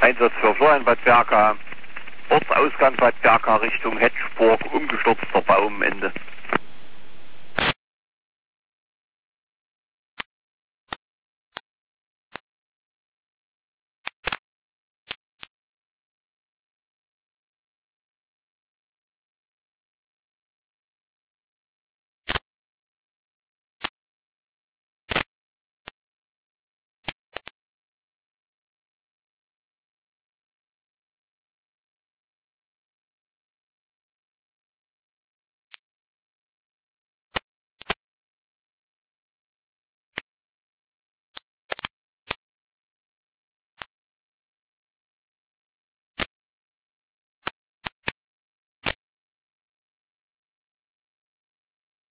Einsatz für Florian Bad Berka, Ortsausgang Bad Berka Richtung Hetschburg, umgestürzter Baum, Ende.